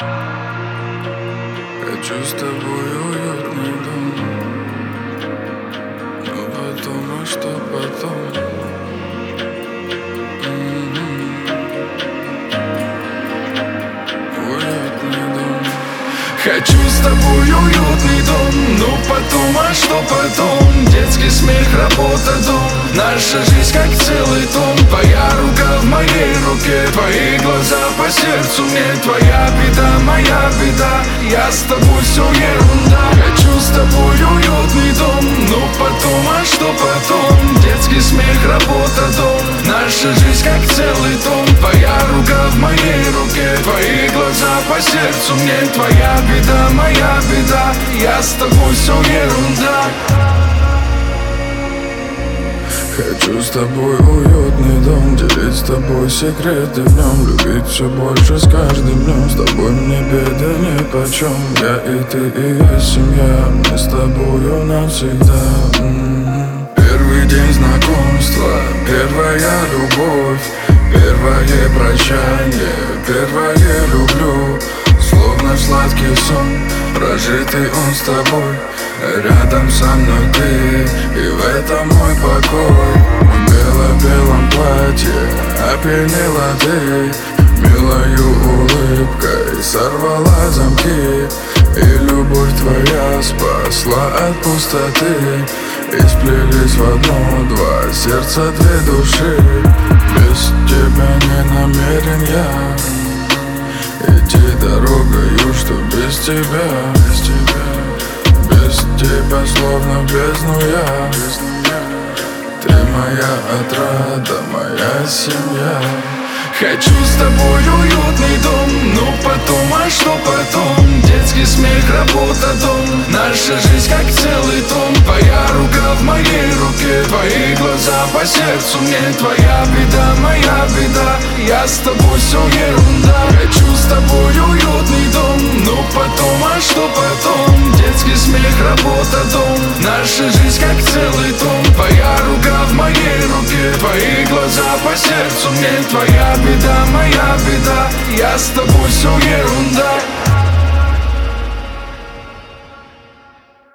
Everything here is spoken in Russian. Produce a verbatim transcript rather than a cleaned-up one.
Хочу с тобой уютный дом, но потом, а что потом? Хочу с тобой уютный дом, но потом, а что потом? Детский смех, работа, дом, наша жизнь как целый том. Твоя рука в моей руке, твои глаза по сердцу мне. Твоя беда, моя беда, я с тобой, все ерунда. Хочу с тобой уютный дом, но потом, а что потом? Детский смех, работа, дом, наша жизнь как целый том. Твоя рука в моей руке, твои глаза по сердцу мне. Твоя беда, моя беда, я с тобой, все ерунда. Хочу с тобой уютный дом, делить с тобой секреты в нем, любить все больше с каждым днем. С тобой мне беды нипочем, я и ты и есть семья, мы с тобою навсегда. М-м-м. Первый день знакомства, первая любовь, первое прощание, первое люблю. Словно сладкий сон, прожитый он с тобой. Рядом со мной ты, и в этом мой покой. В бело-белом платье опьянела ты, милою улыбкой сорвала замки. И любовь твоя спасла от пустоты, и сплелись в одно два сердца, две души. Без тебя не намерен я идти дорогою, что без тебя, без тебя, без тебя словно бездну я. Ты моя отрада, моя семья. Хочу с тобой уютный дом, но потом, а что потом? Детский смех, работа, дом, наша жизнь как целый том. Твоя рука в моей руке, твои глаза по сердцу мне. Твоя беда, моя беда, я с тобой, все ерунда. Хочу с тобой уютный дом, но потом, а что потом? Детский смех, работа, дом, наша жизнь как целый том. Твоя рука в моей руке, твои глаза по сердцу мне. Твоя беда, моя беда, я с тобой, все ерунда.